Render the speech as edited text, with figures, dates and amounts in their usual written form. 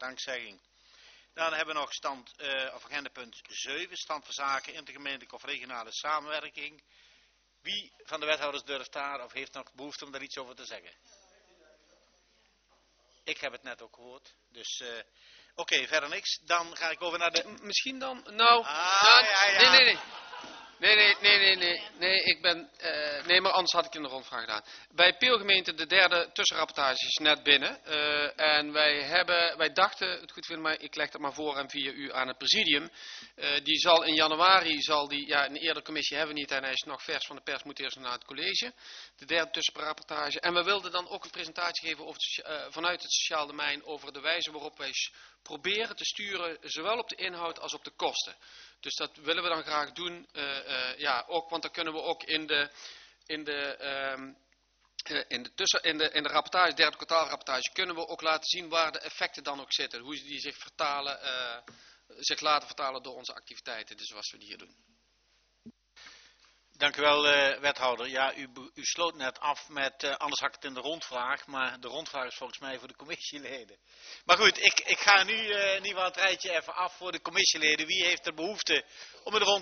dankzegging. Dan hebben we nog agendapunt 7, stand van zaken, intergemeentelijke of regionale samenwerking. Wie van de wethouders durft daar of heeft nog behoefte om daar iets over te zeggen? Ik heb het net ook gehoord. Dus oké, verder niks. Dan ga ik over naar de... Misschien dan? Nee, maar anders had ik in de rondvraag gedaan. Bij Peelgemeente de derde tussenrapportage is net binnen. En wij dachten het goed vinden, maar ik leg dat maar voor en via u aan het presidium. Die zal in januari, een eerdere commissie hebben we niet en hij is nog vers van de pers, moet eerst naar het college. De derde tussenrapportage. En we wilden dan ook een presentatie geven over vanuit het sociaal domein over de wijze waarop wij proberen te sturen, zowel op de inhoud als op de kosten. Dus dat willen we dan graag doen, want dan kunnen we ook in de rapportage, derde kwartaalrapportage, kunnen we ook laten zien waar de effecten dan ook zitten. Hoe die zich laten vertalen door onze activiteiten, dus zoals we die hier doen. Dank u wel, wethouder. Ja, u sloot net af met, anders had ik het in de rondvraag, maar de rondvraag is volgens mij voor de commissieleden. Maar goed, ik ga nu in ieder geval het rijtje even af voor de commissieleden. Wie heeft er behoefte om in de